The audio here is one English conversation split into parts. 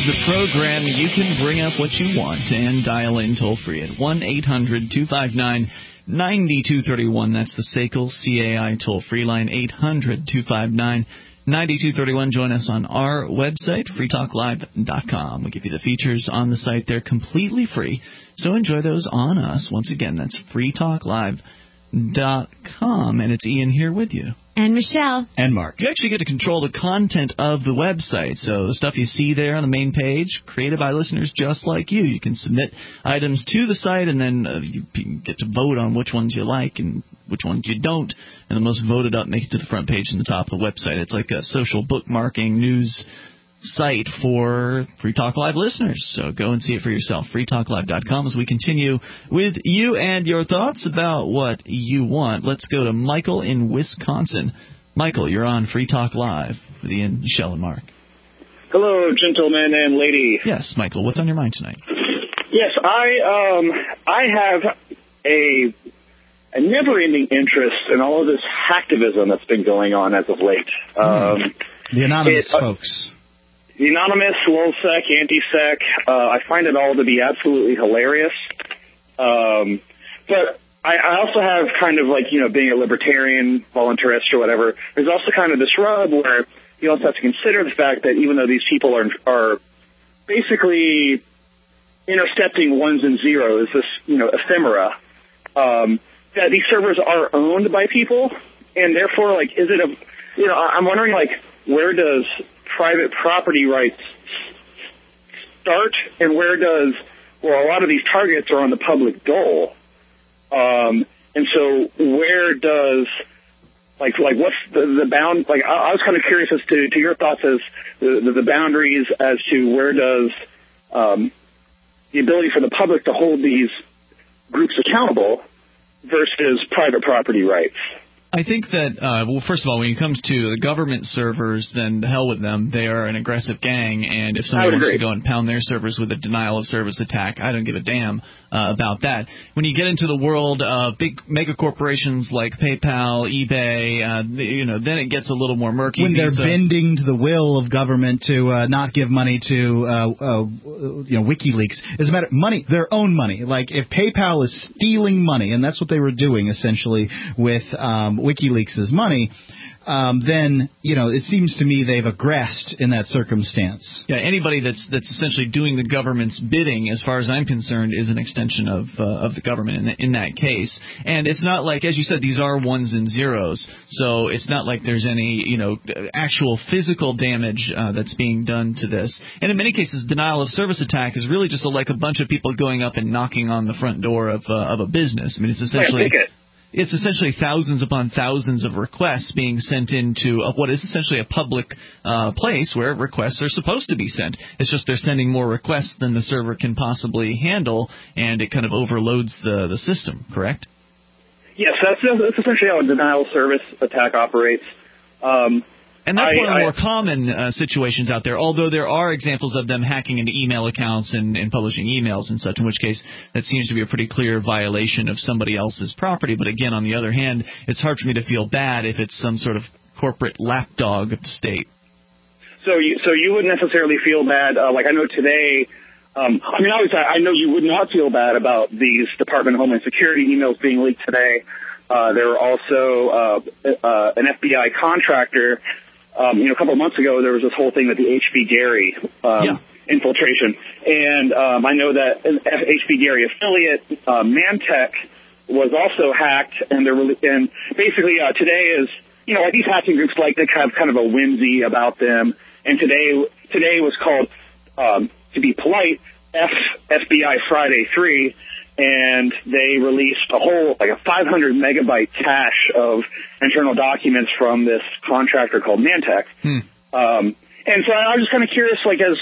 the program. You can bring up what you want and dial in toll-free at 1-800-259-9231. That's the SACL CAI toll-free line, 800-259-9231. Join us on our website, freetalklive.com. We give you the features on the site. They're completely free, so enjoy those on us. Once again, that's freetalklive.com, and it's Ian here with you. And Michelle. And Mark. You actually get to control the content of the website. So the stuff you see there on the main page, created by listeners just like you. You can submit items to the site, and then you get to vote on which ones you like and which ones you don't. And the most voted up make it to the front page and the top of the website. It's like a social bookmarking news site for Free Talk Live listeners. So go and see it for yourself. freetalklive.com as we continue with you and your thoughts about what you want. Let's go to Michael in Wisconsin. Michael, you're on Free Talk Live with Ian, Michelle, and Mark. Hello, gentlemen and lady. Yes, Michael, what's on your mind tonight? Yes, I have a never-ending interest in all of this hacktivism that's been going on as of late. The anonymous folks. The anonymous, LulzSec, anti-sec, I find it all to be absolutely hilarious. But I also have kind of like, being a libertarian, voluntarist or whatever, there's also kind of this rub where you also have to consider the fact that even though these people are basically intercepting ones and zeros, this, ephemera, that these servers are owned by people, and therefore, like, is it I'm wondering, like, where does private property rights start, and where does, a lot of these targets are on the public dole. And so where does, what's the bound, I was kind of curious as to your thoughts as the boundaries as to where does the ability for the public to hold these groups accountable versus private property rights. I think that, first of all, when it comes to the government servers, then the hell with them. They are an aggressive gang, and if somebody wants to go and pound their servers with a denial of service attack, I don't give a damn about that. When you get into the world of big mega corporations like PayPal, eBay, then it gets a little more murky. When they're bending to the will of government to not give money to WikiLeaks. As a matter of money, their own money. Like if PayPal is stealing money, and that's what they were doing essentially with WikiLeaks' money, then, it seems to me they've aggressed in that circumstance. Yeah, anybody that's essentially doing the government's bidding, as far as I'm concerned, is an extension of the government in that case. And it's not like, as you said, these are ones and zeros, so it's not like there's any, actual physical damage that's being done to this. And in many cases, denial of service attack is really just like a bunch of people going up and knocking on the front door of a business. I mean, it's essentially... It's essentially thousands upon thousands of requests being sent into what is essentially a public place where requests are supposed to be sent. It's just they're sending more requests than the server can possibly handle, and it kind of overloads the system, correct? Yes, that's essentially how a denial of service attack operates. And that's one of the more common situations out there, although there are examples of them hacking into email accounts and publishing emails and such, in which case that seems to be a pretty clear violation of somebody else's property. But again, on the other hand, it's hard for me to feel bad if it's some sort of corporate lapdog of the state. So you wouldn't necessarily feel bad. I know today, obviously I know you would not feel bad about these Department of Homeland Security emails being leaked today. There were also an FBI contractor. A couple of months ago, there was this whole thing with the HB Gary infiltration. And I know that an HB Gary affiliate, Mantech, was also hacked. And basically today is, these hacking groups like to have kind of a whimsy about them. And today was called, to be polite, FBI Friday 3. And they released a whole, a 500 megabyte cache of internal documents from this contractor called Mantech. And so I was just kind of curious,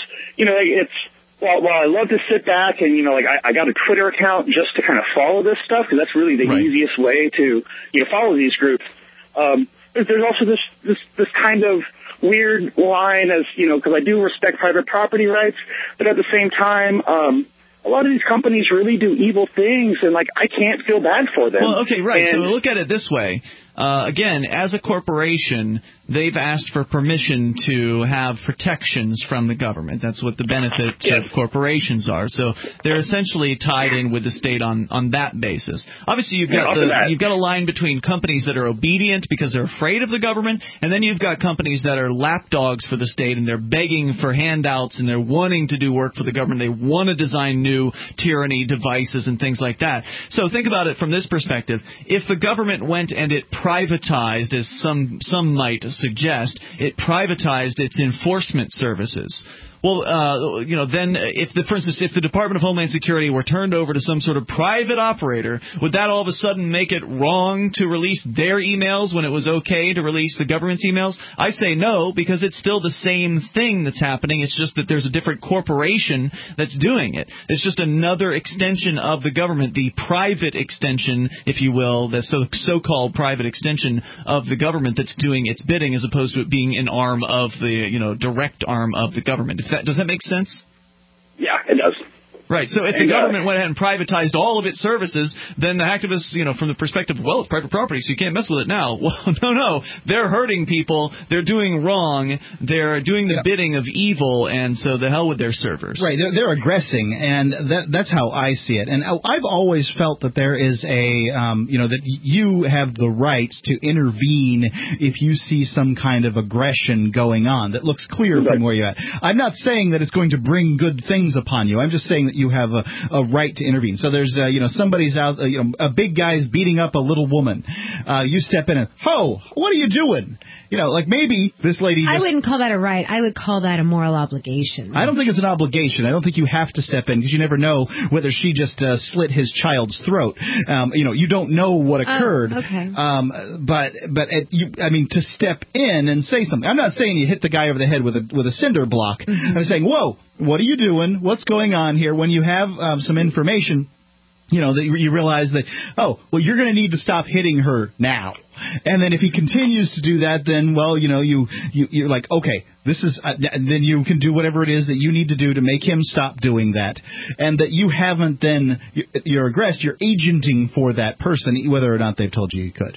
while I love to sit back and, I got a Twitter account just to kind of follow this stuff, because that's really the easiest way to, follow these groups. There's also this kind of weird line as, because I do respect private property rights, but at the same time, a lot of these companies really do evil things, and I can't feel bad for them. Well, okay, right. So look at it this way. again, as a corporation, they've asked for permission to have protections from the government. That's what the benefits of corporations are. So they're essentially tied in with the state on that basis. Obviously, you've got a line between companies that are obedient because they're afraid of the government, and then you've got companies that are lapdogs for the state, and they're begging for handouts, and they're wanting to do work for the government. They want to design new tyranny devices and things like that. So think about it from this perspective. If the government went and it privatized, as some might suggest, it privatized its enforcement services. Well, then for instance, if the Department of Homeland Security were turned over to some sort of private operator, would that all of a sudden make it wrong to release their emails when it was okay to release the government's emails? I'd say no, because it's still the same thing that's happening. It's just that there's a different corporation that's doing it. It's just another extension of the government, the private extension, if you will, the so-called private extension of the government that's doing its bidding, as opposed to it being an arm of the, direct arm of the government. Does that make sense? Yeah, it does. Right. So if the government went ahead and privatized all of its services, then the activists, from the perspective of, well, it's private property, so you can't mess with it now. Well, no. They're hurting people. They're doing wrong. They're doing the bidding of evil, and so the hell with their servers. Right. They're aggressing, and that's how I see it. And I've always felt that there is that you have the right to intervene if you see some kind of aggression going on that looks clear from where you're at. I'm not saying that it's going to bring good things upon you. I'm just saying that you have a right to intervene. So there's, somebody's out, a big guy's beating up a little woman. You step in and, what are you doing? Maybe this lady I wouldn't call that a right. I would call that a moral obligation. I don't think it's an obligation. I don't think you have to step in because you never know whether she just slit his child's throat. You don't know what occurred. Oh, okay. To step in and say something. I'm not saying you hit the guy over the head with a cinder block. Mm-hmm. I'm saying, whoa, what are you doing? What's going on here? When you have some information, that you realize that, you're going to need to stop hitting her now. And then if he continues to do that, then, you're like, okay, this is, then you can do whatever it is that you need to do to make him stop doing that. And that you haven't then, you're aggressed, you're agenting for that person, whether or not they've told you could.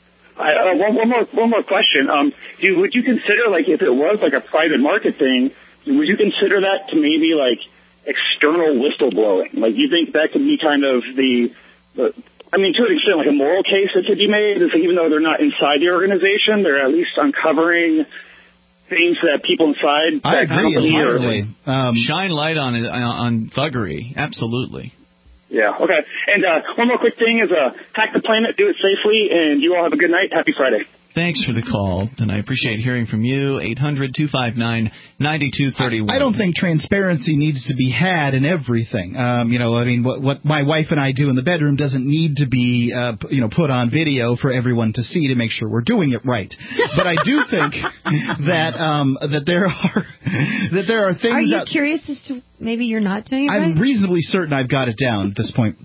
One more question. Would you consider, if it was a private market thing, would you consider that to maybe external whistleblowing? You think that could be kind of to an extent, a moral case that could be made, is even though they're not inside the organization, they're at least uncovering things that people inside that company shine light on thuggery. Absolutely. Yeah, okay. And one more quick thing is hack the planet, do it safely, and you all have a good night. Happy Friday. Thanks for the call, and I appreciate hearing from you. 800-259-9231. I don't think transparency needs to be had in everything. What my wife and I do in the bedroom doesn't need to be, put on video for everyone to see to make sure we're doing it right. But I do think that there are things. Are you curious as to maybe you're not doing it right? I'm reasonably certain I've got it down at this point.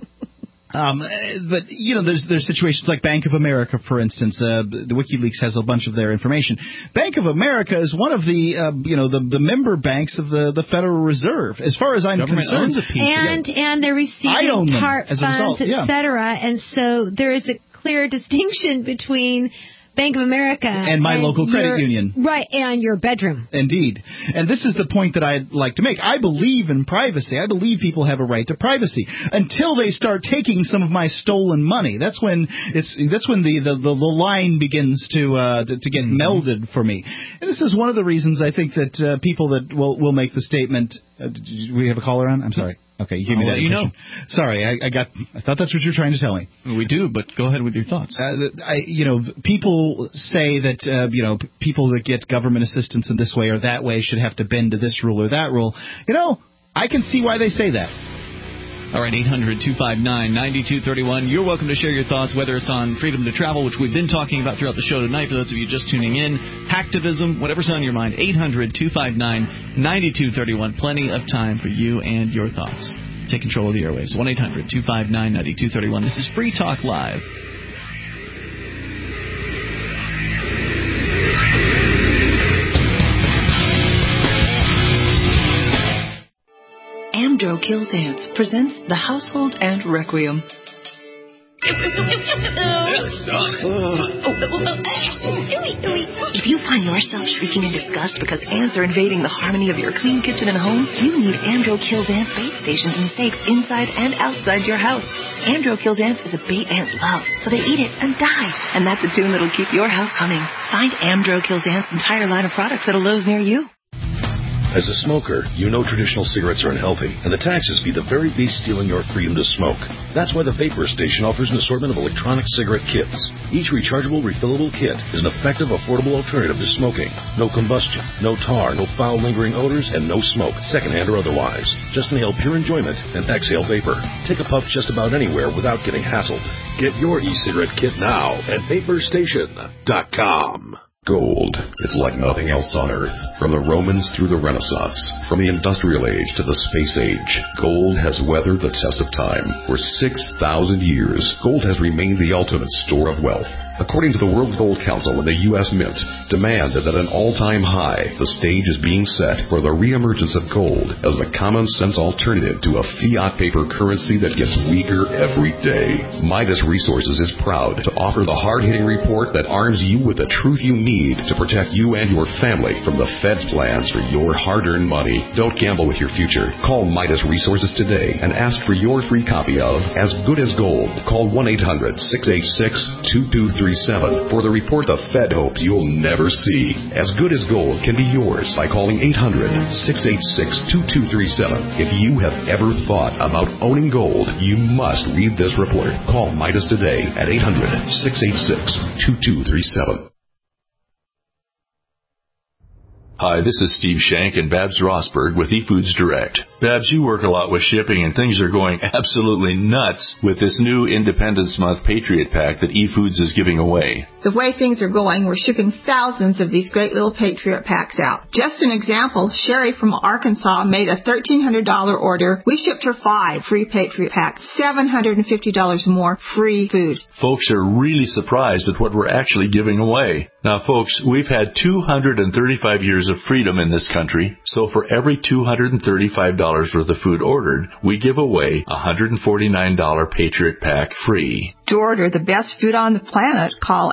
But there's situations like Bank of America, for instance. The WikiLeaks has a bunch of their information. Bank of America is one of the member banks of the Federal Reserve, as far as I'm concerned. Owns a piece and they're receiving TARP funds, etc. And so there is a clear distinction between Bank of America and my local credit union. Right, and your bedroom. Indeed. And this is the point that I'd like to make. I believe in privacy. I believe people have a right to privacy until they start taking some of my stolen money. That's when the line begins to get melded for me. And this is one of the reasons I think that people that will make the statement. Do we have a caller on? I'm sorry. Okay, you give me that impression. Sorry, I thought that's what you were trying to tell me. We do, but go ahead with your thoughts. People say that people that get government assistance in this way or that way should have to bend to this rule or that rule. I can see why they say that. All right, 800-259-9231. You're welcome to share your thoughts, whether it's on freedom to travel, which we've been talking about throughout the show tonight, for those of you just tuning in, hacktivism, whatever's on your mind. 800-259-9231. Plenty of time for you and your thoughts. Take control of the airwaves. 1-800-259-9231. This is Free Talk Live. Amdro Kills Ants presents The Household Ant Requiem. If you find yourself shrieking in disgust because ants are invading the harmony of your clean kitchen and home, you need Andro Kills Ants bait stations and stakes inside and outside your house. Andro Kills Ants is a bait ants love, so they eat it and die. And that's a tune that'll keep your house humming. Find Andro Kills Ants' entire line of products at a Lowe's near you. As a smoker, you know traditional cigarettes are unhealthy, and the taxes be the very beast stealing your freedom to smoke. That's why the Vapor Station offers an assortment of electronic cigarette kits. Each rechargeable, refillable kit is an effective, affordable alternative to smoking. No combustion, no tar, no foul, lingering odors, and no smoke, secondhand or otherwise. Just inhale pure enjoyment and exhale vapor. Take a puff just about anywhere without getting hassled. Get your e-cigarette kit now at VaporStation.com. Gold. It's like nothing else on Earth. From the Romans through the Renaissance, from the Industrial Age to the Space Age, gold has weathered the test of time. For 6,000 years, gold has remained the ultimate store of wealth. According to the World Gold Council and the U.S. Mint, demand is at an all-time high. The stage is being set for the reemergence of gold as the common-sense alternative to a fiat paper currency that gets weaker every day. Midas Resources is proud to offer the hard-hitting report that arms you with the truth you need to protect you and your family from the Fed's plans for your hard-earned money. Don't gamble with your future. Call Midas Resources today and ask for your free copy of As Good as Gold. Call 1-800-686-2237 for the report the Fed hopes you'll never see. As Good as Gold can be yours by calling 800-686-2237. If you have ever thought about owning gold, you must read this report. Call Midas today at 800-686-2237. Hi, this is Steve Shank and Babs Rosberg with eFoods Direct. Babs, you work a lot with shipping, and things are going absolutely nuts with this new Independence Month Patriot Pack that eFoods is giving away. The way things are going, we're shipping thousands of these great little Patriot Packs out. Just an example, Sherry from Arkansas made a $1,300 order. We shipped her 5 free Patriot Packs, $750 more free food. Folks are really surprised at what we're actually giving away. Now, folks, we've had 235 years of freedom in this country, so for every $235 worth of food ordered, we give away a $149 Patriot Pack free. To order the best food on the planet, call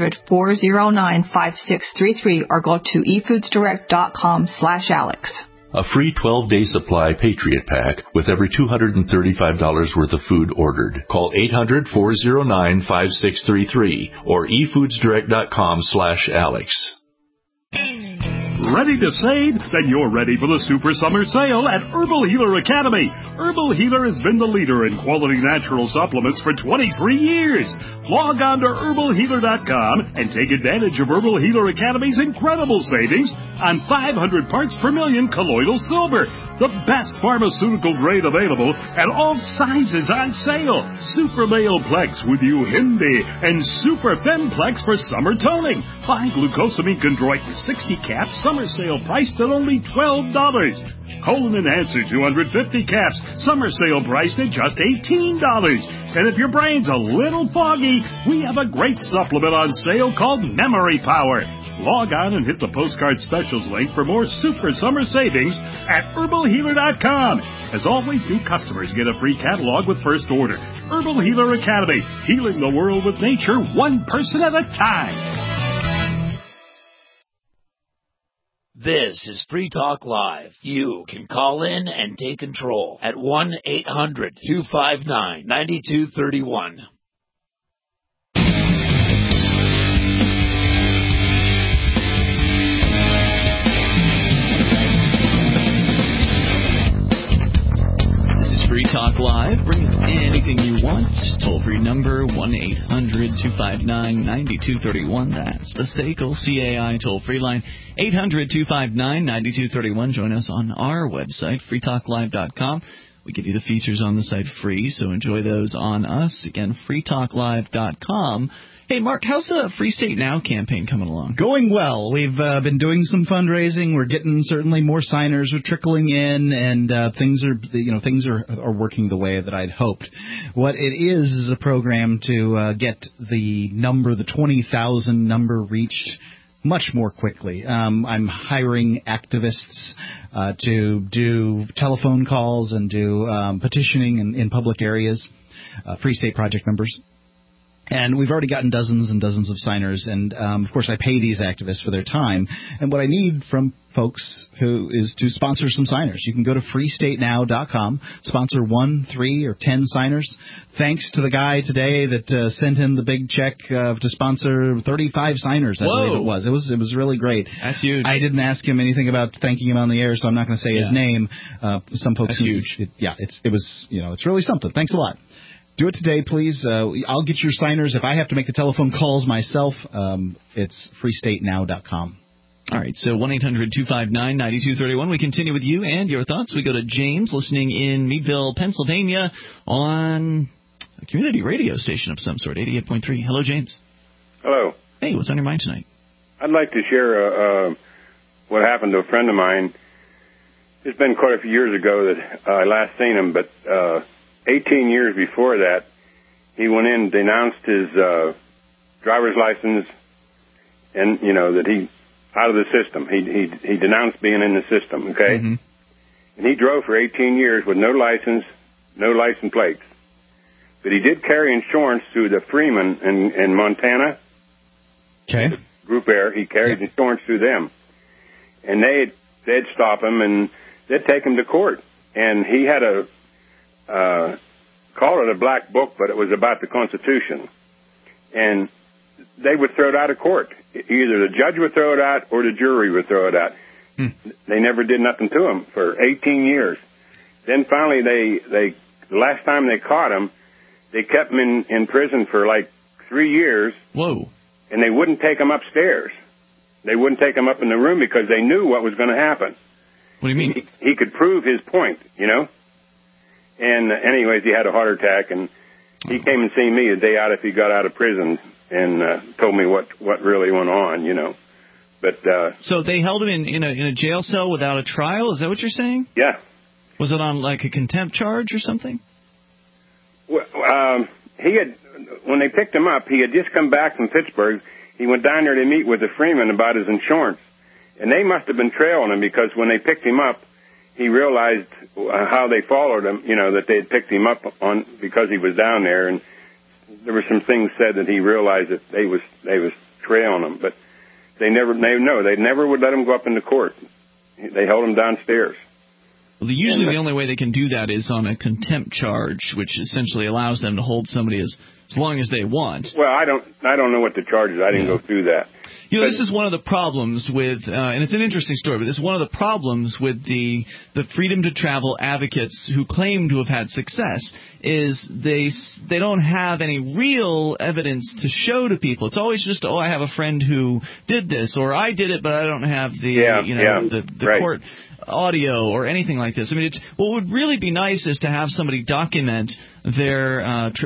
800-409-5633 or go to efoodsdirect.com/Alex. A free 12-day supply Patriot Pack with every $235 worth of food ordered. Call 800-409-5633 or efoodsdirect.com/Alex. Ready to save? Then you're ready for the Super Summer Sale at Herbal Healer Academy. Herbal Healer has been the leader in quality natural supplements for 23 years. Log on to herbalhealer.com and take advantage of Herbal Healer Academy's incredible savings on 500 parts per million colloidal silver, the best pharmaceutical grade available at all sizes on sale. Super Male Plex with Uhimbi and Super Femplex for summer toning. Buy glucosamine chondroitin 60 caps, summer sale priced at only $12. Colon Enhancer 250 caps, summer sale priced at just $18. And if your brain's a little foggy, we have a great supplement on sale called Memory Power. Log on and hit the postcard specials link for more super summer savings at herbalhealer.com. As always, new customers get a free catalog with first order. Herbal Healer Academy, healing the world with nature, one person at a time. This is Free Talk Live. You can call in and take control at 1-800-259-9231. This is Free Talk Live. Bring up anything you want. Toll-free number 1-800-259-9231. That's the SACL CAI toll-free line. 800-259-9231. Join us on our website, freetalklive.com. We give you the features on the site free, so enjoy those on us. Again, freetalklive.com. Hey, Mark, how's the Free State Now campaign coming along? Going well. We've been doing some fundraising. We're getting certainly more signers are trickling in, and things are working the way that I'd hoped. What it is a program to get the 20,000 number reached much more quickly. I'm hiring activists to do telephone calls and do petitioning in public areas. Free State Project members. And we've already gotten dozens and dozens of signers, and of course I pay these activists for their time. And what I need from folks is to sponsor some signers. You can go to freestatenow.com, sponsor 1, 3, or 10 signers. Thanks to the guy today that sent in the big check to sponsor 35 signers, I believe it was. It was really great. That's huge. I didn't ask him anything about thanking him on the air, so I'm not going to say his name. Some folks. That's huge. It was it's really something. Thanks a lot. Do it today, please. I'll get your signers. If I have to make the telephone calls myself, it's freestatenow.com. All right, so 1-800-259-9231. We continue with you and your thoughts. We go to James, listening in Meadville, Pennsylvania, on a community radio station of some sort, 88.3. Hello, James. Hello. Hey, what's on your mind tonight? I'd like to share what happened to a friend of mine. It's been quite a few years ago that I last seen him, but 18 years before that, he went in and denounced his driver's license, and that he out of the system. He denounced being in the system. Okay, and he drove for 18 years with no license plates, but he did carry insurance through the Freeman in Montana. Okay, Group Air. He carried insurance through them, and they'd stop him and they'd take him to court, and he had a call it a black book, but it was about the Constitution. And they would throw it out of court. Either the judge would throw it out or the jury would throw it out. They never did nothing to him for 18 years. Then finally, the last time they caught him, they kept him in prison for like 3 years. Whoa. And they wouldn't take him upstairs. They wouldn't take him up in the room because they knew what was going to happen. What do you mean? He could prove his point, And anyways, he had a heart attack, and he came and seen me a day out if he got out of prison, and told me what really went on, But so they held him in a jail cell without a trial. Is that what you're saying? Yeah. Was it on like a contempt charge or something? Well, when they picked him up, he had just come back from Pittsburgh. He went down there to meet with the Freeman about his insurance, and they must have been trailing him because when they picked him up, he realized how they followed him, that they had picked him up on because he was down there, and there were some things said that he realized that they was trailing him, but they never would let him go up into court. They held him downstairs. Well, usually the only way they can do that is on a contempt charge, which essentially allows them to hold somebody as long as they want. Well, I don't know what the charge is. I didn't go through that. This is one of the problems with, and it's an interesting story, but this is one of the problems with the freedom to travel advocates who claim to have had success is they don't have any real evidence to show to people. It's always just, I have a friend who did this, or I did it, but I don't have the court audio or anything like this. I mean, what would really be nice is to have somebody document their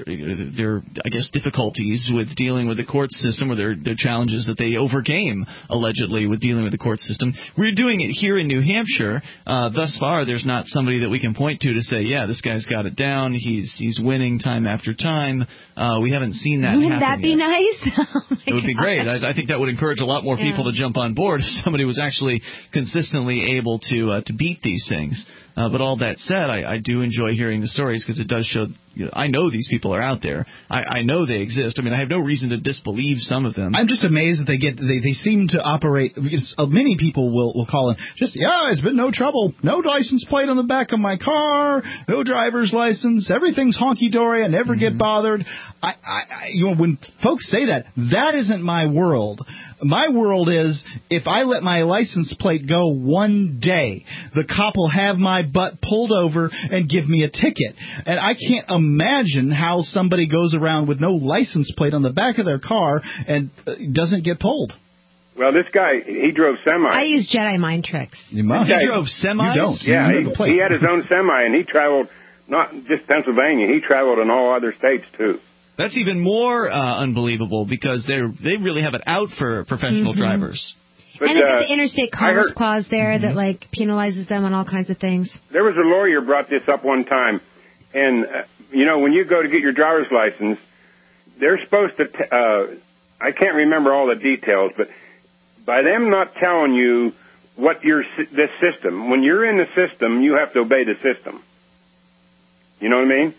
I guess difficulties with dealing with the court system, or their challenges that they overcame allegedly with dealing with the court system. We're doing it here in New Hampshire. Thus far, there's not somebody that we can point to say, yeah, this guy's got it down. He's winning time after time. We haven't seen that. Wouldn't that be nice? It would be great. I think that would encourage a lot more people to jump on board if somebody was actually consistently able to beat these things. But all that said, I do enjoy hearing the stories because it does show. I know these people are out there. I know they exist. I mean, I have no reason to disbelieve some of them. I'm just amazed that they seem to operate, because many people will call in, it's been no trouble, no license plate on the back of my car, no driver's license, everything's honky-dory, I never get bothered. When folks say that isn't my world. My world is, if I let my license plate go one day, the cop will have my butt pulled over and give me a ticket. And I can't imagine how somebody goes around with no license plate on the back of their car and doesn't get pulled. Well, this guy, he drove semi. I use Jedi mind tricks. You must. He drove semis? You don't. Yeah, he had his own semi, and he traveled, not just Pennsylvania, he traveled in all other states, too. That's even more unbelievable because they really have it out for professional drivers. But, and it's the interstate commerce clause there that penalizes them on all kinds of things. There was a lawyer brought this up one time, and when you go to get your driver's license, they're supposed to. I can't remember all the details, but by them not telling you what this system, when you're in the system, you have to obey the system. You know what I mean?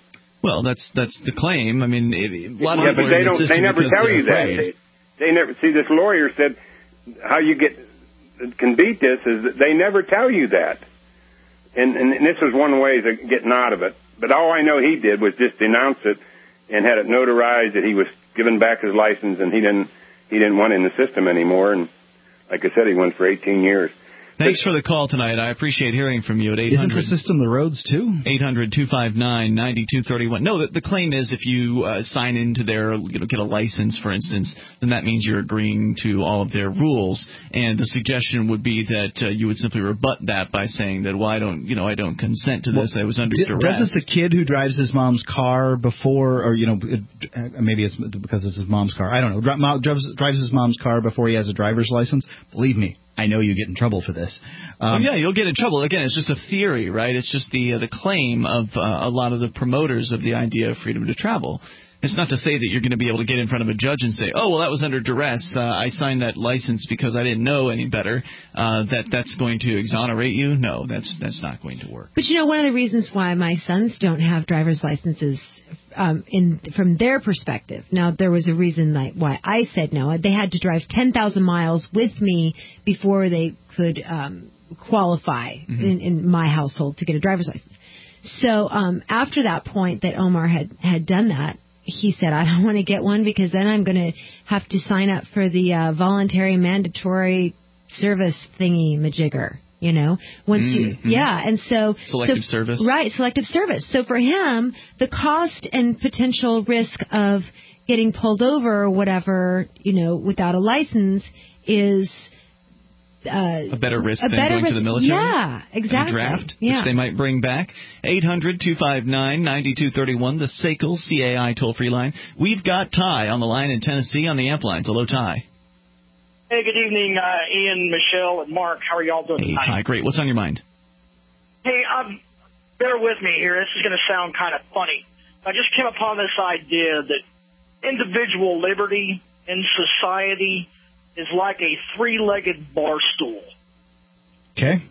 Well, that's the claim. I mean, a lot of but they never tell you that. They never see. This lawyer said how you can beat this is that they never tell you that, and this was one way of getting out of it. But all I know he did was just denounce it and had it notarized that he was giving back his license and he didn't want it in the system anymore. And like I said, he went for 18 years. Thanks for the call tonight. I appreciate hearing from you at 800. Isn't the system the roads, too? 800-259-9231. No, the claim is if you sign into their, get a license, for instance, then that means you're agreeing to all of their rules. And the suggestion would be that you would simply rebut that by saying that, well, I don't consent to this. I was under duress. Doesn't the kid who drives his mom's car before, or, maybe it's because it's his mom's car, I don't know, drives his mom's car before he has a driver's license? Believe me, I know you get in trouble for this. Yeah, you'll get in trouble. Again, it's just a theory, right? It's just the claim of a lot of the promoters of the idea of freedom to travel. It's not to say that you're going to be able to get in front of a judge and say, oh, well, that was under duress. I signed that license because I didn't know any better. That's going to exonerate you. No, that's not going to work. But, one of the reasons why my sons don't have driver's licenses from their perspective. Now, there was a reason why I said no. They had to drive 10,000 miles with me before they could qualify in my household to get a driver's license. So after that point that Omar had done that, he said, I don't want to get one because then I'm going to have to sign up for the voluntary mandatory service thingy majigger. Once and so selective service, right? Selective service. So for him, the cost and potential risk of getting pulled over or whatever, without a license is a better risk than going to the military. Yeah, exactly. Draft, which they might bring back. 800-259-9231, the SACL CAI toll-free line. We've got Ty on the line in Tennessee on the amp lines. Hello, Ty. Hey, good evening, Ian, Michelle, and Mark. How are y'all doing tonight? Ty, great. What's on your mind? Hey, bear with me here. This is going to sound kind of funny. I just came upon this idea that individual liberty in society is like a three-legged bar stool. Okay.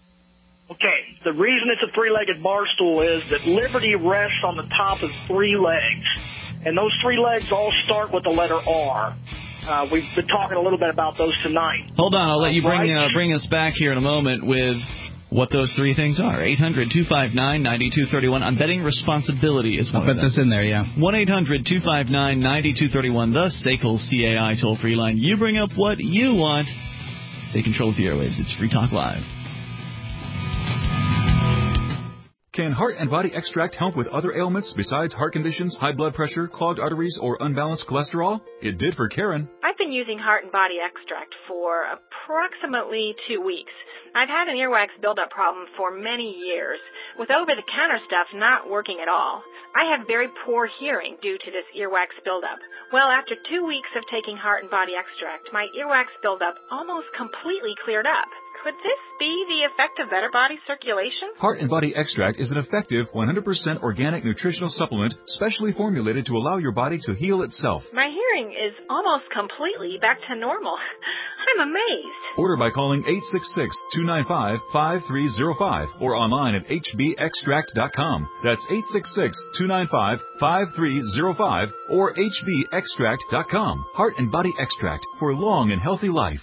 The reason it's a three-legged bar stool is that liberty rests on the top of three legs, and those three legs all start with the letter R. We've been talking a little bit about those tonight. Hold on, I'll let you bring us back here in a moment with what those three things are. 800-259-9231. I'm betting responsibility is one of them. I'll bet that's in there, yeah. 1-800-259-9231, the SACL CAI toll-free line. You bring up what you want. Take control of the airwaves. It's Free Talk Live. Can Heart and Body Extract help with other ailments besides heart conditions, high blood pressure, clogged arteries, or unbalanced cholesterol? It did for Karen. I've been using Heart and Body Extract for approximately 2 weeks. I've had an earwax buildup problem for many years, with over-the-counter stuff not working at all. I have very poor hearing due to this earwax buildup. Well, after 2 weeks of taking Heart and Body Extract, my earwax buildup almost completely cleared up. Could this be the effect of better body circulation? Heart and Body Extract is an effective 100% organic nutritional supplement specially formulated to allow your body to heal itself. My hearing is almost completely back to normal. I'm amazed. Order by calling 866-295-5305 or online at hbextract.com. That's 866-295-5305 or hbextract.com. Heart and Body Extract for long and healthy life.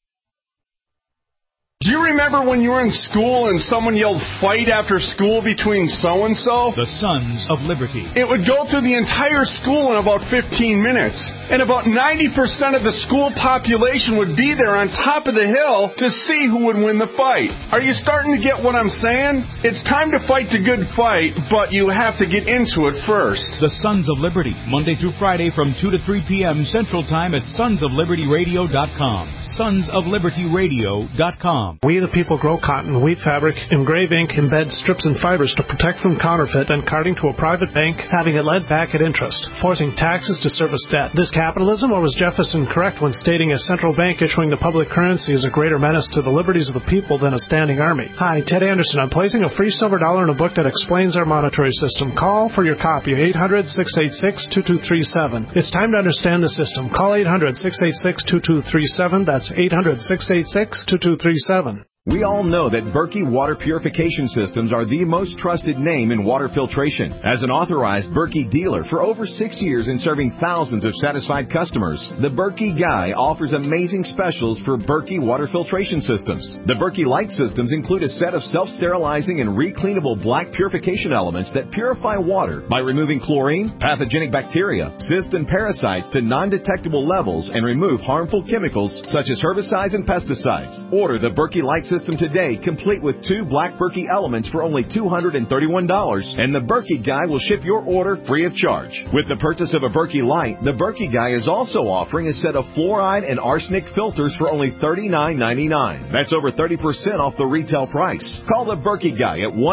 Do you remember when you were in school and someone yelled fight after school between so-and-so? The Sons of Liberty. It would go through the entire school in about 15 minutes. And about 90% of the school population would be there on top of the hill to see who would win the fight. Are you starting to get what I'm saying? It's time to fight the good fight, but you have to get into it first. The Sons of Liberty, Monday through Friday from 2 to 3 p.m. Central Time at sonsoflibertyradio.com. Sonsoflibertyradio.com. We the people grow cotton, weave fabric, engrave ink, embed strips and fibers to protect from counterfeit and carting to a private bank, having it led back at interest, forcing taxes to service debt. This capitalism, or was Jefferson correct when stating a central bank issuing the public currency is a greater menace to the liberties of the people than a standing army? Hi, Ted Anderson. I'm placing a free silver dollar in a book that explains our monetary system. Call for your copy, 800-686-2237. It's time to understand the system. Call 800-686-2237. That's 800-686-2237. We all know that Berkey Water Purification Systems are the most trusted name in water filtration. As an authorized Berkey dealer for over 6 years and serving thousands of satisfied customers, the Berkey Guy offers amazing specials for Berkey Water Filtration Systems. The Berkey Light Systems include a set of self-sterilizing and recleanable black purification elements that purify water by removing chlorine, pathogenic bacteria, cysts, and parasites to non-detectable levels and remove harmful chemicals such as herbicides and pesticides. Order the Berkey Light System today, complete with 2 black Berkey elements for only $231, and the Berkey Guy will ship your order free of charge. With the purchase of a Berkey Light, the Berkey Guy is also offering a set of fluoride and arsenic filters for only $39.99. That's over 30% off the retail price. Call the Berkey Guy at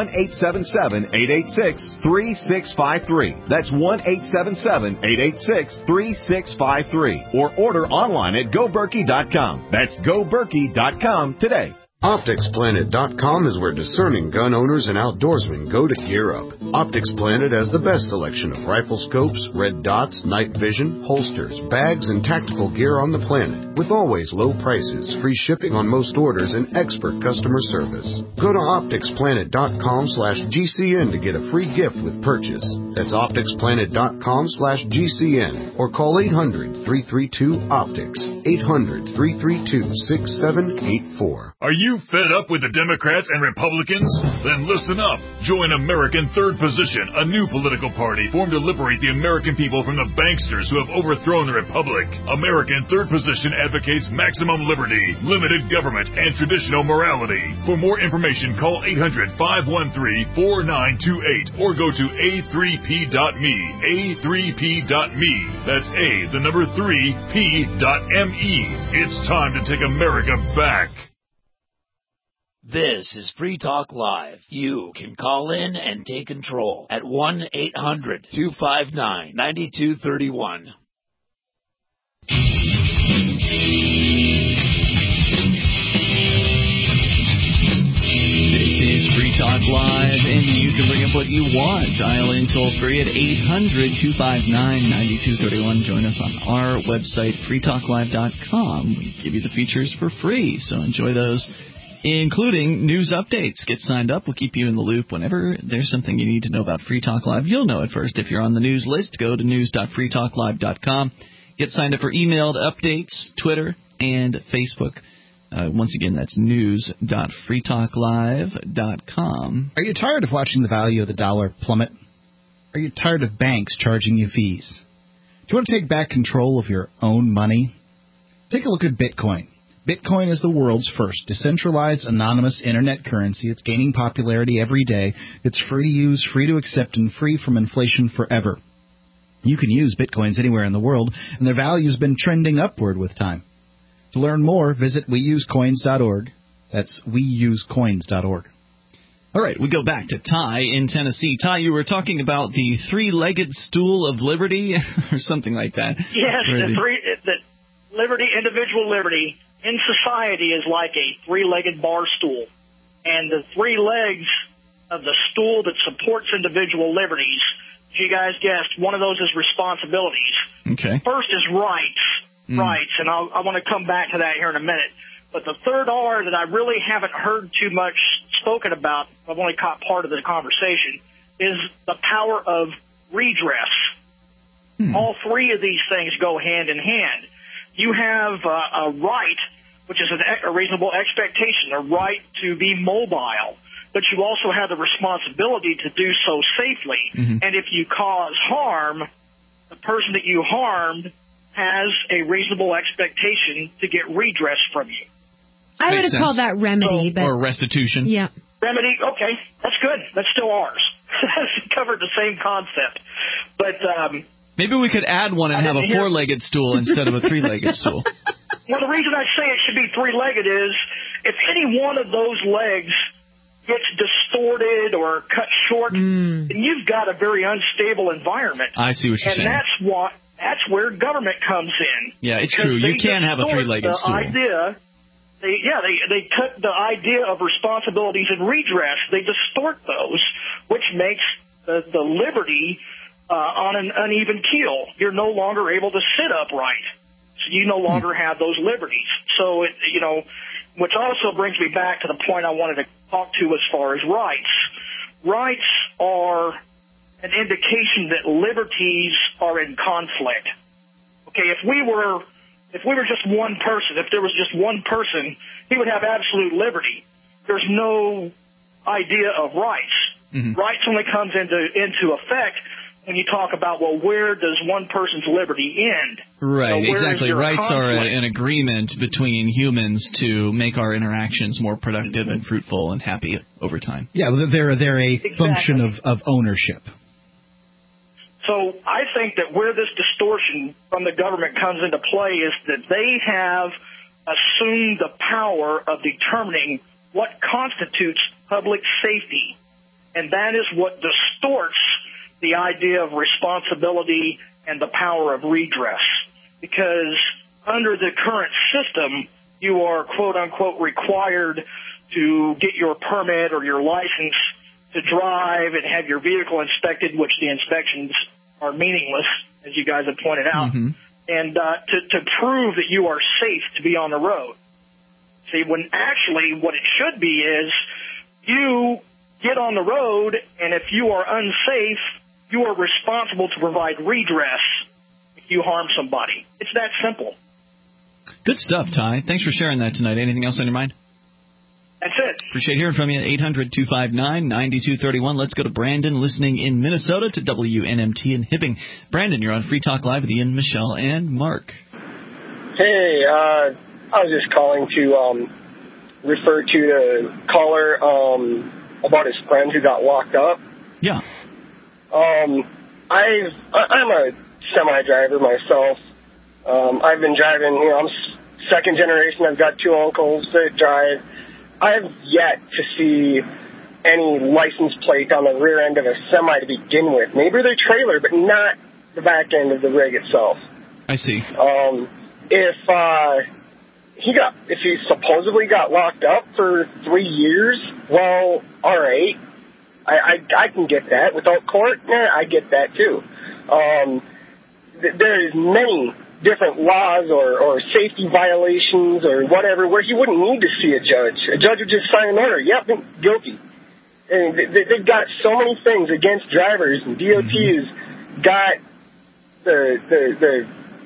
1-877-886-3653. That's 1-877-886-3653. Or order online at GoBerkey.com. That's GoBerkey.com today. OpticsPlanet.com is where discerning gun owners and outdoorsmen go to gear up. Optics Planet has the best selection of rifle scopes, red dots, night vision, holsters, bags, and tactical gear on the planet, with always low prices, free shipping on most orders, and expert customer service. Go to OpticsPlanet.com/GCN to get a free gift with purchase. That's OpticsPlanet.com/GCN or call 800-332-OPTICS, 800-332-6784. Are you fed up with the Democrats and Republicans? Then listen up. Join American Third Position, a new political party formed to liberate the American people from the banksters who have overthrown the Republic. American Third Position advocates maximum liberty, limited government, and traditional morality. For more information, call 800-513-4928 or go to a3p.me. A3p.me. That's A, the number 3P.me. It's time to take America back. This is Free Talk Live. You can call in and take control at 1-800-259-9231. This is Free Talk Live, and you can bring up what you want. Dial in toll free at 800-259-9231. Join us on our website, freetalklive.com. We give you the features for free, so enjoy those, including news updates. Get signed up. We'll keep you in the loop whenever there's something you need to know about Free Talk Live. You'll know it first. If you're on the news list, go to news.freetalklive.com. Get signed up for emailed updates, Twitter, and Facebook. Once again, that's news.freetalklive.com. Are you tired of watching the value of the dollar plummet? Are you tired of banks charging you fees? Do you want to take back control of your own money? Take a look at Bitcoin. Bitcoin is the world's first decentralized, anonymous internet currency. It's gaining popularity every day. It's free to use, free to accept, and free from inflation forever. You can use Bitcoins anywhere in the world, and their value's been trending upward with time. To learn more, visit weusecoins.org. That's weusecoins.org. All right, we go back to Ty in Tennessee. Ty, you were talking about the three-legged stool of liberty or something like that. Yes, the liberty, individual liberty in society is like a three-legged bar stool. And the three legs of the stool that supports individual liberties, as you guys guessed, one of those is responsibilities. Okay. First is rights. Rights, and I want to come back to that here in a minute. But the third R that I really haven't heard too much spoken about, I've only caught part of the conversation, is the power of redress. All three of these things go hand in hand. You have a right, which is a reasonable expectation, a right to be mobile, but you also have the responsibility to do so safely. And if you cause harm, the person that you harmed has a reasonable expectation to get redress from you. I would have called that remedy. Or restitution. Yeah. Remedy, okay, that's good. That's still ours. It's covered the same concept. But maybe we could add one and have a four-legged stool instead of a three-legged stool. Well, the reason I say it should be three-legged is if any one of those legs gets distorted or cut short, then you've got a very unstable environment. I see what you're saying. And that's where government comes in. Yeah, it's true. You can't have a three-legged stool. They cut the idea of responsibilities and redress. They distort those, which makes the liberty on an uneven keel. You're no longer able to sit upright. So you no longer have those liberties. So, which also brings me back to the point I wanted to talk to as far as rights. Rights are an indication that liberties are in conflict. Okay, if we were just one person, if there was just one person, he would have absolute liberty. There's no idea of rights. Mm-hmm. Rights only comes into effect when you talk about, well, where does one person's liberty end? Right, exactly. Rights conflict? are an agreement between humans to make our interactions more productive and fruitful and happy over time. Yeah, they're a function of ownership. So I think that where this distortion from the government comes into play is that they have assumed the power of determining what constitutes public safety, and that is what distorts the idea of responsibility and the power of redress. Because under the current system, you are, quote-unquote, required to get your permit or your license to drive and have your vehicle inspected, which the inspections are meaningless, as you guys have pointed out, and to prove that you are safe to be on the road. See, when actually what it should be is you get on the road, and if you are unsafe, you are responsible to provide redress if you harm somebody. It's that simple. Good stuff, Ty. Thanks for sharing that tonight. Anything else on your mind? That's it. Appreciate hearing from you. 800-259-9231. Let's go to Brandon, listening in Minnesota to WNMT in Hibbing. Brandon, you're on Free Talk Live with Ian, Michelle, and Mark. Hey, I was just calling to refer to the caller about his friend who got locked up. Yeah. I'm a semi-driver myself. I've been driving, I'm second generation. I've got two uncles that drive. I've yet to see any license plate on the rear end of a semi to begin with. Maybe their trailer, but not the back end of the rig itself. I see. If he supposedly got locked up for 3 years, well, all right. I can get that. Without court, I get that too. There's many different laws or safety violations or whatever where he wouldn't need to see a judge. A judge would just sign an order. Yep, guilty. And they've got so many things against drivers, and DOT's got their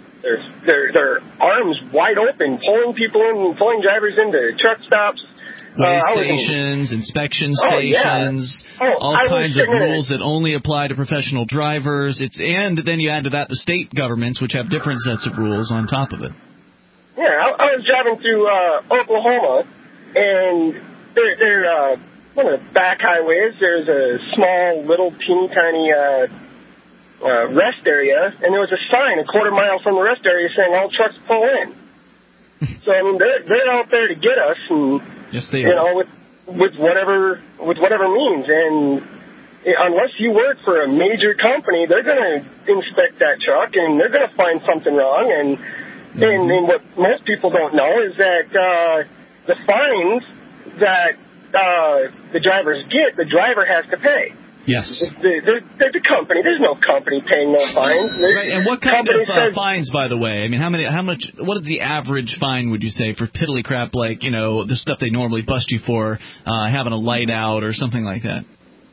arms wide open, pulling drivers into truck stops. Stations, inspection stations, all kinds of rules that only apply to professional drivers. And then you add to that the state governments, which have different sets of rules on top of it. Yeah, I was driving through Oklahoma, and they're one of the back highways. There's a small, little, teeny tiny rest area, and there was a sign a quarter mile from the rest area saying all trucks pull in. So I mean, they're out there to get us, and yes, they are. With whatever means, and unless you work for a major company, they're going to inspect that truck, and they're going to find something wrong. And what most people don't know is that the fines that the drivers get, the driver has to pay. Yes. They're the company. There's no company paying no fines. Right. And what kind of fines, by the way? I mean, how much? What is the average fine, would you say, for piddly crap like, the stuff they normally bust you for, having a light out or something like that?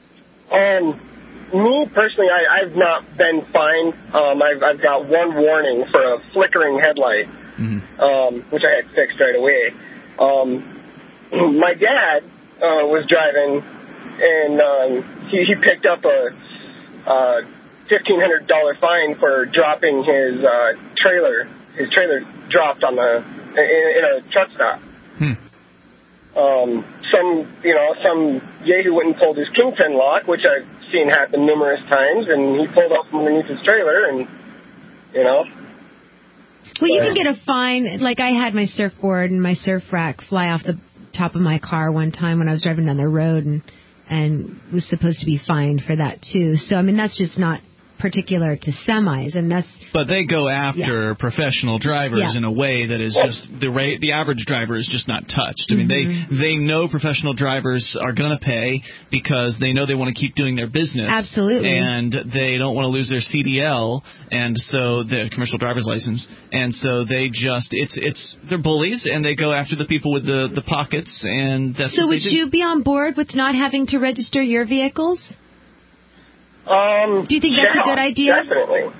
Me personally, I've not been fined. I've got one warning for a flickering headlight, which I had fixed right away. My dad was driving, and he picked up a $1,500 fine for dropping his trailer. His trailer dropped in a truck stop. Some yahoo went and pulled his kingpin lock, which I've seen happen numerous times, and he pulled up from underneath his trailer, and Well, you can get a fine. Like, I had my surfboard and my surf rack fly off the top of my car one time when I was driving down the road, and was supposed to be fined for that too. So, I mean, that's just not particular to semis, and that's. But they go after professional drivers in a way that is just the average driver is just not touched. I mean, they know professional drivers are going to pay because they know they want to keep doing their business. Absolutely. And they don't want to lose their CDL, and so their commercial driver's license, and so they just they're bullies, and they go after the people with the pockets, and that's so what they would do. you be on board with not having to register your vehicles? Do you think that's a good idea? Definitely.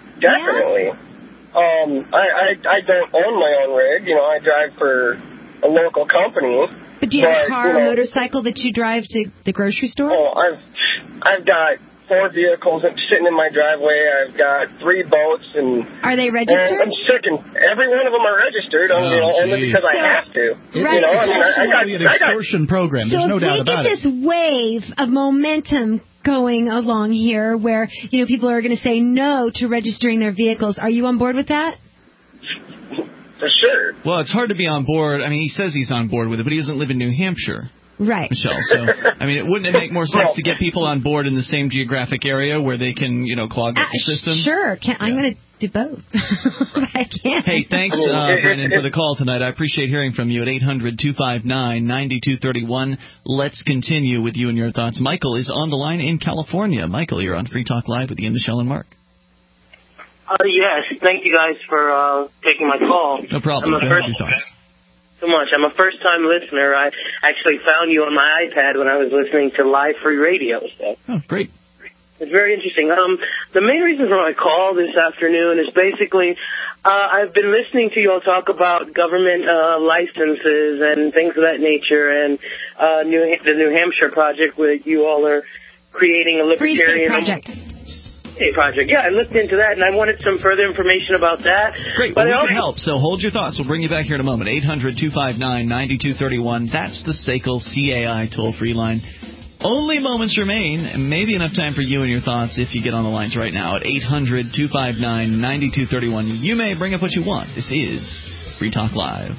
I don't own my own rig. I drive for a local company. But do you have a car or motorcycle that you drive to the grocery store? Oh, I've got 4 vehicles sitting in my driveway. I've got 3 boats, and are they registered? I'm sick, and every one of them are registered. Only because I have to. Right. I got an extortion program. There's no doubt about it. So if we get this wave of momentum going along here, where people are going to say no to registering their vehicles, are you on board with that? For sure. Well, it's hard to be on board. I mean, he says he's on board with it, but he doesn't live in New Hampshire. Right. Michelle, so, I mean, wouldn't it make more sense to get people on board in the same geographic area where they can, clog up the system? Sure. I'm going to do both. I can't. Hey, thanks, Brendan, for the call tonight. I appreciate hearing from you at 800-259-9231. Let's continue with you and your thoughts. Michael is on the line in California. Michael, you're on Free Talk Live with Ian, Michelle, and Mark. Yes, thank you guys for taking my call. No problem. Go ahead, your thoughts. So much. I'm a first-time listener. I actually found you on my iPad when I was listening to live free radio. So. Oh, great. It's very interesting. The main reason for my call this afternoon is basically I've been listening to you all talk about government licenses and things of that nature, and the New Hampshire project where you all are creating a libertarian... Free State Project. Project. Yeah, I looked into that, and I wanted some further information about that. Great. Well, we can help, so hold your thoughts. We'll bring you back here in a moment. 800-259-9231. That's the SACL CAI toll-free line. Only moments remain, and maybe enough time for you and your thoughts if you get on the lines right now at 800-259-9231. You may bring up what you want. This is Free Talk Live.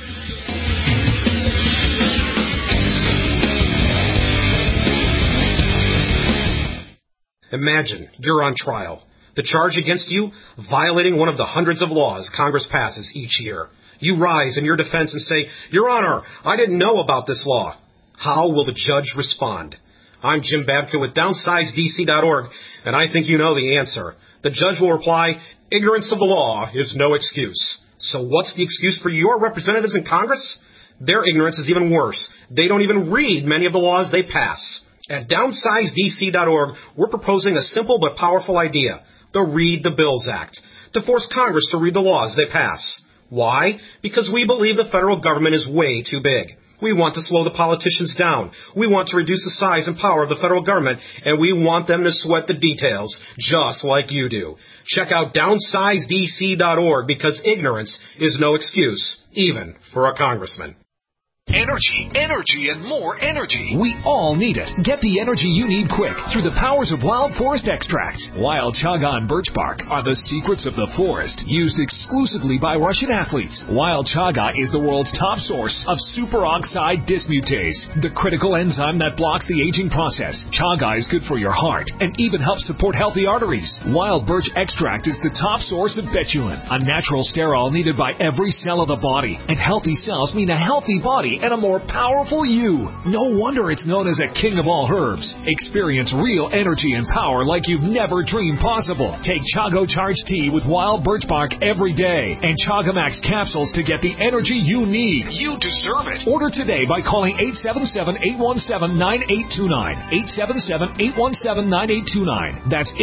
Imagine you're on trial. The charge against you, violating one of the hundreds of laws Congress passes each year. You rise in your defense and say, Your Honor, I didn't know about this law. How will the judge respond? I'm Jim Babkin with DownsizeDC.org, and I think you know the answer. The judge will reply, Ignorance of the law is no excuse. So what's the excuse for your representatives in Congress? Their ignorance is even worse. They don't even read many of the laws they pass. At DownsizeDC.org, we're proposing a simple but powerful idea, the Read the Bills Act, to force Congress to read the laws they pass. Why? Because we believe the federal government is way too big. We want to slow the politicians down. We want to reduce the size and power of the federal government, and we want them to sweat the details, just like you do. Check out DownsizeDC.org, because ignorance is no excuse, even for a congressman. Energy, energy, and more energy. We all need it. Get the energy you need quick through the powers of Wild Forest Extract. Wild chaga and birch bark are the secrets of the forest, used exclusively by Russian athletes. Wild chaga is the world's top source of superoxide dismutase, the critical enzyme that blocks the aging process. Chaga is good for your heart and even helps support healthy arteries. Wild birch extract is the top source of betulin, a natural sterol needed by every cell of the body. And healthy cells mean a healthy body and a more powerful you. No wonder it's known as a king of all herbs. Experience real energy and power like you've never dreamed possible. Take Chago Charge Tea with wild birch bark every day and Chagamax capsules to get the energy you need. You deserve it. Order today by calling 877-817-9829. 877-817-9829. That's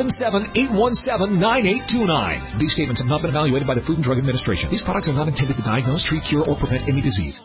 877-817-9829. These statements have not been evaluated by the Food and Drug Administration. These products are not intended to diagnose, treat, cure, or prevent any disease.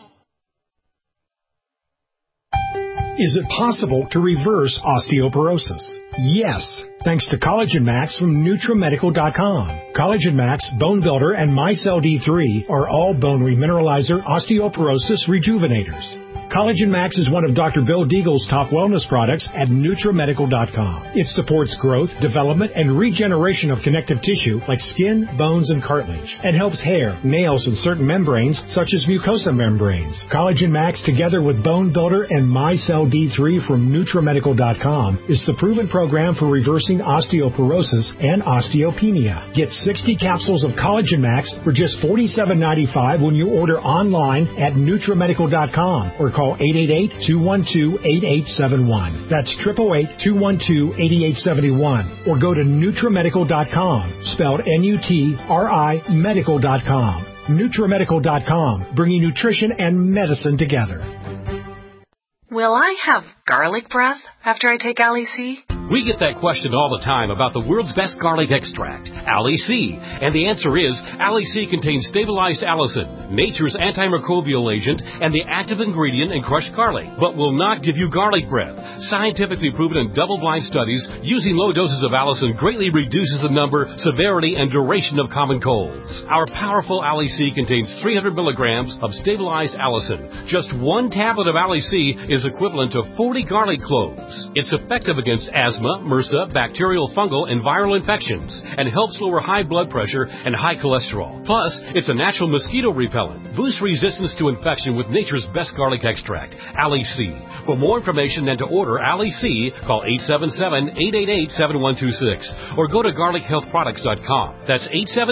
Is it possible to reverse osteoporosis? Yes, thanks to Collagen Max from NutriMedical.com. Collagen Max, Bone Builder, and MyCell D3 are all bone remineralizer osteoporosis rejuvenators. Collagen Max is one of Dr. Bill Deagle's top wellness products at NutriMedical.com. It supports growth, development, and regeneration of connective tissue like skin, bones, and cartilage, and helps hair, nails, and certain membranes such as mucosa membranes. Collagen Max, together with Bone Builder and MyCell D3 from NutriMedical.com, is the proven program for reversing osteoporosis and osteopenia. Get 60 capsules of Collagen Max for just $47.95 when you order online at NutriMedical.com or call 888-212-8871. That's 888-212-8871. Or go to NutriMedical.com, spelled N-U-T-R-I medical.com. NutriMedical.com, bringing nutrition and medicine together. Will I have garlic breath after I take Ali-C? We get that question all the time about the world's best garlic extract, Ali-C. And the answer is, Ali-C contains stabilized allicin, nature's antimicrobial agent, and the active ingredient in crushed garlic, but will not give you garlic breath. Scientifically proven in double-blind studies, using low doses of allicin greatly reduces the number, severity, and duration of common colds. Our powerful Ali-C contains 300 milligrams of stabilized allicin. Just one tablet of Ali-C is equivalent to 40 garlic cloves. It's effective against asthma, MRSA, bacterial, fungal, and viral infections, and helps lower high blood pressure and high cholesterol. Plus, it's a natural mosquito repellent. Boosts resistance to infection with nature's best garlic extract, Ali-C. For more information and to order Ali-C, call 877-888-7126 or go to garlichealthproducts.com. That's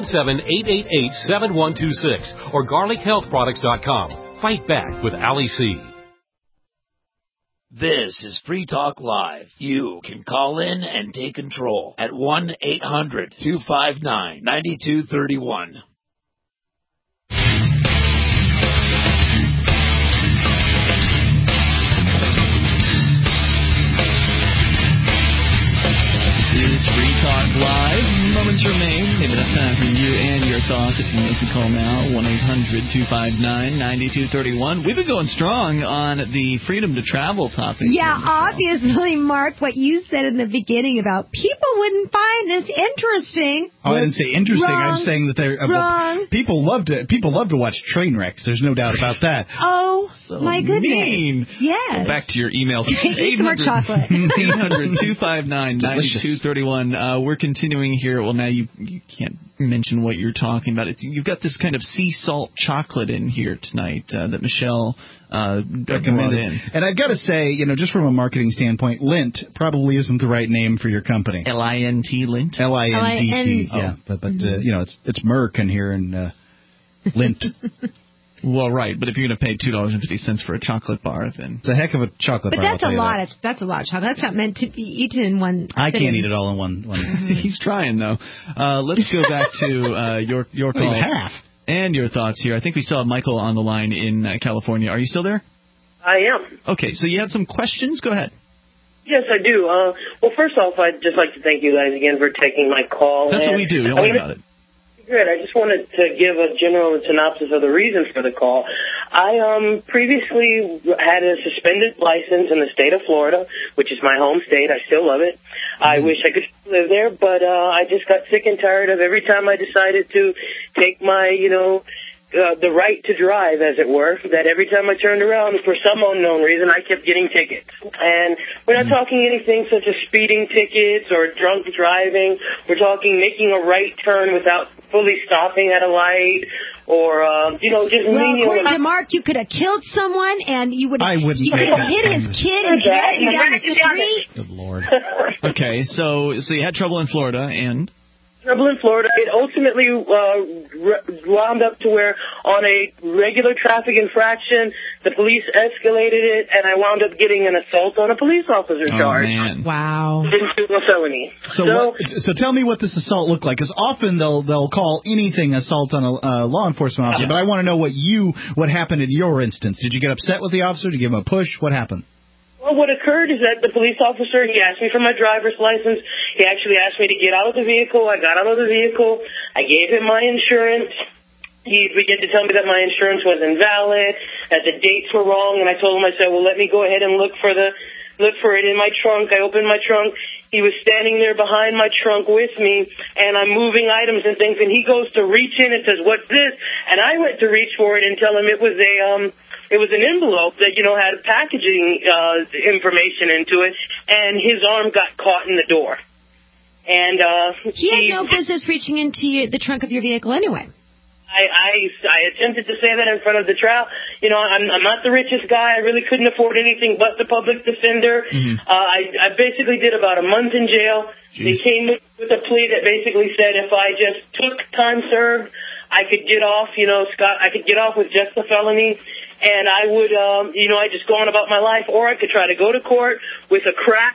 877-888-7126 or garlichealthproducts.com. Fight back with Ali-C. This is Free Talk Live. You can call in and take control at 1-800-259-9231. This is Free Talk Live. Moments remain. Maybe enough time for you and your thoughts if you make the call now. 1-800-259-9231. We've been going strong on the freedom to travel topic. Yeah, obviously, Mark, what you said in the beginning about people wouldn't find this interesting. Oh, I didn't say interesting. Wrong. I'm saying that they're Wrong. People love to watch train wrecks. There's no doubt about that. Oh, So my goodness. mean. Yes. Back to your emails. Eat some more chocolate. 800-259-9231. We're continuing here. Well, now you can't mention what you're talking about. You've got this kind of sea salt chocolate in here tonight that Michelle recommended. In. And I've got to say, just from a marketing standpoint, Lindt probably isn't the right name for your company. L-I-N-T, Lindt? L-I-N-D-T, yeah. But it's Merck in here and Lindt. Well, right, but if you're going to pay $2.50 for a chocolate bar, then it's a heck of a chocolate bar. But that's a lot. That's a lot of chocolate. That's not meant to be eaten in one. I can't eat it all in one. He's trying though. Let's go back to your calls and your thoughts here. I think we still have Michael on the line in California. Are you still there? I am. Okay, so you had some questions. Go ahead. Yes, I do. Well, first off, I'd just like to thank you guys again for taking my call. That's what we do. Don't worry about it. Good. I just wanted to give a general synopsis of the reason for the call. I previously had a suspended license in the state of Florida, which is my home state. I still love it. I wish I could live there, but I just got sick and tired of every time I decided to take my, the right to drive, as it were, that every time I turned around, for some unknown reason, I kept getting tickets. And we're not talking anything such as speeding tickets or drunk driving. We're talking making a right turn without fully stopping at a light or, just meaning. According to Mark, you could have killed someone and you would have hit his kid and dragged him down the street. Good Lord. Okay, so you had trouble in Florida and... Trouble in Florida. It ultimately wound up to where on a regular traffic infraction, the police escalated it, and I wound up getting an assault on a police officer charge. Man. Wow. Didn't do a felony. So tell me what this assault looked like, because often they'll call anything assault on a law enforcement officer, but I want to know what happened in your instance. Did you get upset with the officer? Did you give him a push? What happened? Well, what occurred is that the police officer, he asked me for my driver's license. He actually asked me to get out of the vehicle. I got out of the vehicle. I gave him my insurance. He began to tell me that my insurance was invalid, that the dates were wrong, and I told him, I said, well, let me go ahead and look for it in my trunk. I opened my trunk. He was standing there behind my trunk with me, and I'm moving items and things, and he goes to reach in and says, what's this? And I went to reach for it and tell him it was it was an envelope that, had packaging information into it, and his arm got caught in the door. And he had no business reaching into the trunk of your vehicle anyway. I attempted to say that in front of the trial. I'm not the richest guy. I really couldn't afford anything but the public defender. Mm-hmm. I basically did about a month in jail. Jeez. They came with a plea that basically said if I just took time served, I could get off, Scott, I could get off with just the felony. And I would, I just go on about my life, or I could try to go to court with a crack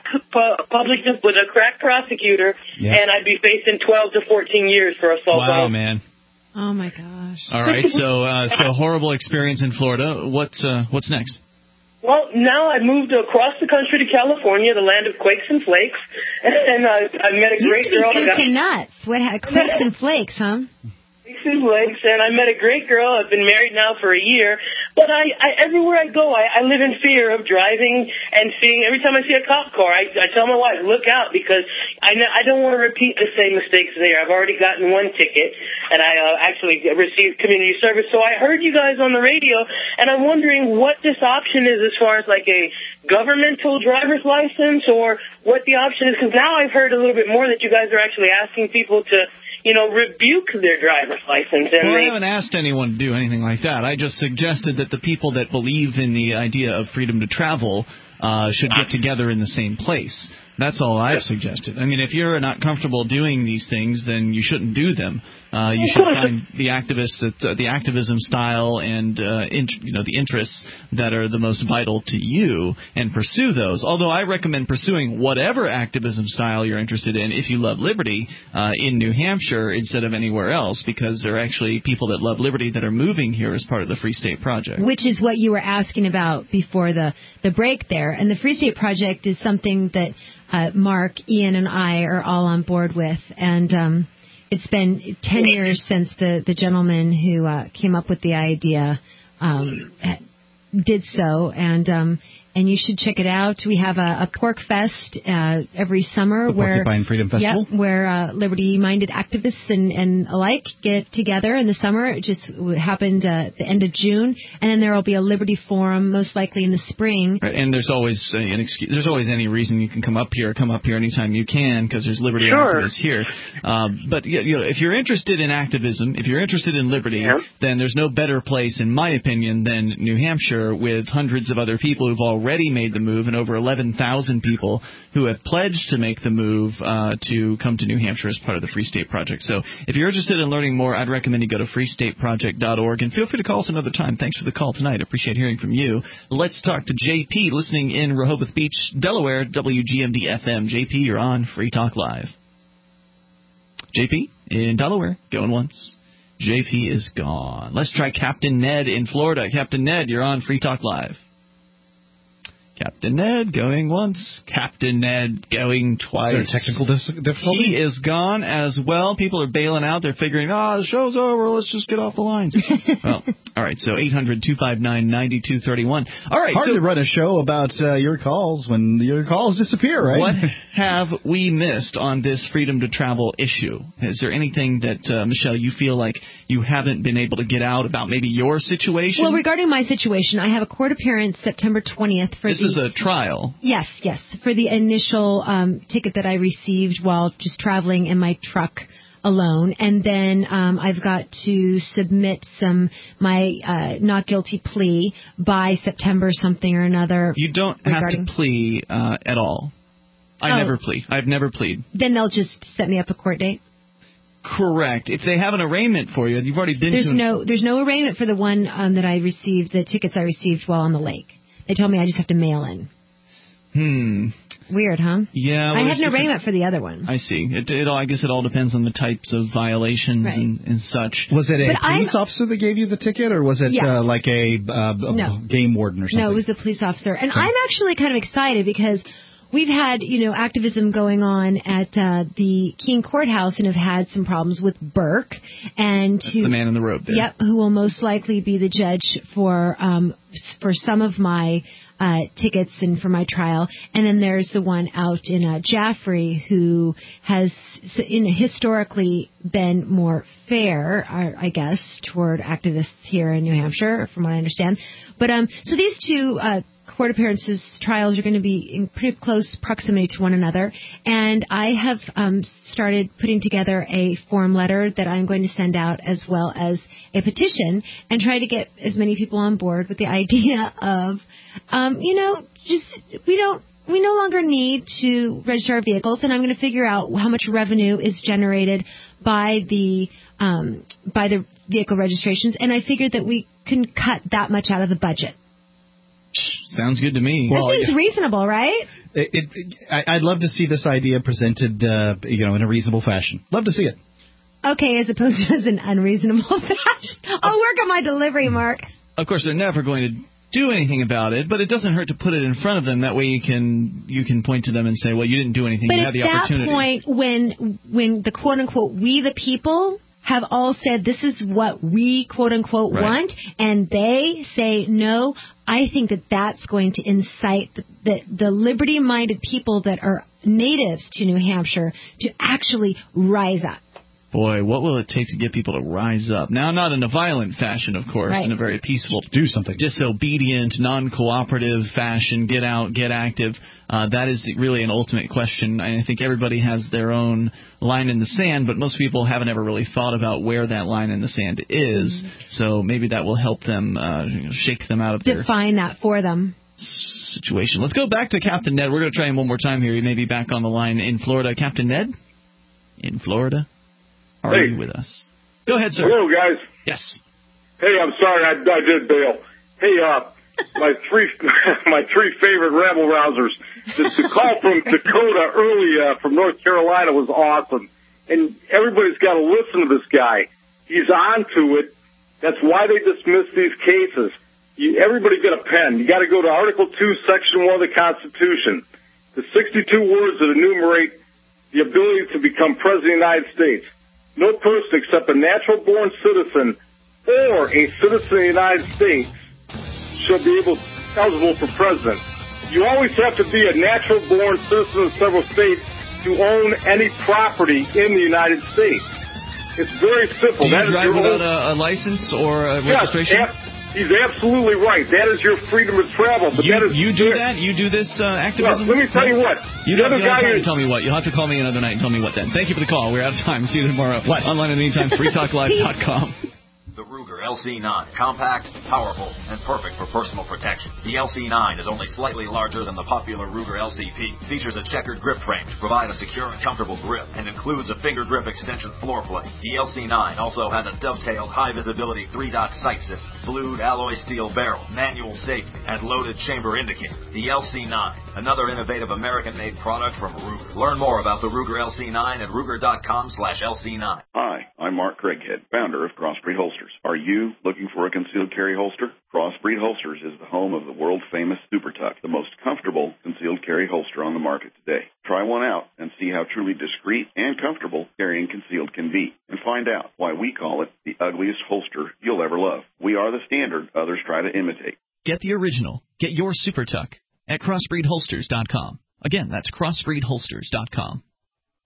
prosecutor, and I'd be facing 12 to 14 years for assault. Wow, man. Oh my gosh. All right, so horrible experience in Florida. What's next? Well, now I've moved across the country to California, the land of quakes and flakes, and I met a great girl. Used to be nuts. Quakes and flakes, huh? Legs, and I met a great girl. I've been married now for a year, but I everywhere I go, I live in fear of driving and seeing. Every time I see a cop car, I tell my wife, look out, because I don't want to repeat the same mistakes there. I've already gotten one ticket, and I actually received community service. So I heard you guys on the radio, and I'm wondering what this option is as far as like a governmental driver's license, or what the option is, because now I've heard a little bit more that you guys are actually asking people to rebuke their driver's license. And I haven't asked anyone to do anything like that. I just suggested that the people that believe in the idea of freedom to travel should get together in the same place. That's all I've suggested. I mean, if you're not comfortable doing these things, then you shouldn't do them. You should find the activists the activism style and the interests that are the most vital to you and pursue those. Although I recommend pursuing whatever activism style you're interested in if you love liberty in New Hampshire instead of anywhere else, because there are actually people that love liberty that are moving here as part of the Free State Project. Which is what you were asking about before the break there. And the Free State Project is something that Mark, Ian, and I are all on board with, and it's been 10 years since the gentleman who came up with the idea did so, and you should check it out. We have a Pork Fest every summer, Porcupine Freedom Festival, where liberty-minded activists and alike get together in the summer. It just happened at the end of June, and then there will be a Liberty Forum, most likely in the spring. Right, and there's always an excuse. There's always any reason you can come up here anytime you can, because there's liberty activists here. But if you're interested in activism, if you're interested in liberty, then there's no better place, in my opinion, than New Hampshire, with hundreds of other people who've already made the move, and over 11,000 people who have pledged to make the move to come to New Hampshire as part of the Free State Project. So if you're interested in learning more, I'd recommend you go to freestateproject.org, and feel free to call us another time. Thanks for the call tonight. Appreciate hearing from you. Let's talk to JP, listening in Rehoboth Beach, Delaware, WGMD-FM. JP, you're on Free Talk Live. JP in Delaware, going once. JP is gone. Let's try Captain Ned in Florida. Captain Ned, you're on Free Talk Live. Captain Ned going once. Captain Ned going twice. Is there a technical difficulty? He is gone as well. People are bailing out. They're figuring, the show's over. Let's just get off the lines. Well, all right. So 800-259-9231. All right. Hard to run a show about your calls when your calls disappear, right? What have we missed on this freedom to travel issue? Is there anything that, Michelle, you feel like you haven't been able to get out about maybe your situation? Well, regarding my situation, I have a court appearance September 20th for This is a trial. Yes, for the initial ticket that I received while just traveling in my truck alone, and then I've got to submit my not guilty plea by September something or another. You don't have to plea at all. I never plead. I've never plead. Then they'll just set me up a court date? Correct. If they have an arraignment for you, you've already been There's no arraignment for the one that I received, the tickets I received while on the lake. They told me I just have to mail in. Weird, huh? Yeah. Well, I had an arraignment for the other one. I see. I guess it all depends on the types of violations and such. Was it a police officer that gave you the ticket, or was it like a no. game warden or something? No, it was the police officer. And I'm actually kind of excited because we've had, activism going on at the Keene Courthouse and have had some problems with Burke. And That's the man in the robe there. Yep, who will most likely be the judge for some of my tickets and for my trial. And then there's the one out in Jaffrey who has historically been more fair, I guess, toward activists here in New Hampshire, from what I understand. But so these two court appearances trials are going to be in pretty close proximity to one another, and I have started putting together a form letter that I'm going to send out, as well as a petition, and try to get as many people on board with the idea of we no longer need to register our vehicles, and I'm going to figure out how much revenue is generated by the vehicle registrations, and I figured that we can cut that much out of the budget. Sounds good to me. That seems reasonable, right? I'd love to see this idea presented, in a reasonable fashion. Love to see it. Okay, as opposed to as an unreasonable fashion. I'll work on my delivery, Mark. Of course, they're never going to do anything about it, but it doesn't hurt to put it in front of them. That way you can point to them and say, well, you didn't do anything. But you had the opportunity. But at that point, when the quote-unquote we the people have all said this is what we quote-unquote want, and they say no, I think that that's going to incite the liberty-minded people that are natives to New Hampshire to actually rise up. Boy, what will it take to get people to rise up? Now, not in a violent fashion, of course, in a very peaceful, do something, disobedient, non-cooperative fashion, get out, get active. That is really an ultimate question. I think everybody has their own line in the sand, but most people haven't ever really thought about where that line in the sand is. Mm-hmm. So maybe that will help them shake them out of their... Define that for them. Situation. Let's go back to Captain Ned. We're going to try him one more time here. He may be back on the line in Florida. Captain Ned? In Florida? Are you with us? Go ahead, sir. Hello, guys. Yes. Hey, I'm sorry, I did bail. Hey, my three favorite rabble rousers. The call from Dakota early from North Carolina was awesome, and everybody's got to listen to this guy. He's on to it. That's why they dismiss these cases. Everybody get a pen. You got to go to Article 2, Section 1 of the Constitution. The 62 words that enumerate the ability to become President of the United States. No person except a natural-born citizen or a citizen of the United States shall be eligible for president. You always have to be a natural-born citizen of several states to own any property in the United States. It's very simple. Do you drive without a license or a registration? Yes, he's absolutely right. That is your freedom of travel. But you do that? You do this activism? Let me tell you what. You'll have time to tell me what. You'll have to call me another night and tell me what then. Thank you for the call. We're out of time. See you tomorrow. Online in the meantime, freetalklive.com. The Ruger LC9, compact, powerful, and perfect for personal protection. The LC9 is only slightly larger than the popular Ruger LCP, features a checkered grip frame to provide a secure and comfortable grip, and includes a finger grip extension floor plate. The LC9 also has a dovetailed high-visibility 3-dot sight system, blued alloy steel barrel, manual safety, and loaded chamber indicator. The LC9, another innovative American-made product from Ruger. Learn more about the Ruger LC9 at Ruger.com/LC9. Hi, I'm Mark Craighead, founder of Crossbreed Holsters. Are you looking for a concealed carry holster? Crossbreed Holsters is the home of the world-famous Super Tuck, the most comfortable concealed carry holster on the market today. Try one out and see how truly discreet and comfortable carrying concealed can be, and find out why we call it the ugliest holster you'll ever love. We are the standard others try to imitate. Get the original. Get your Super Tuck at crossbreedholsters.com. Again, that's crossbreedholsters.com.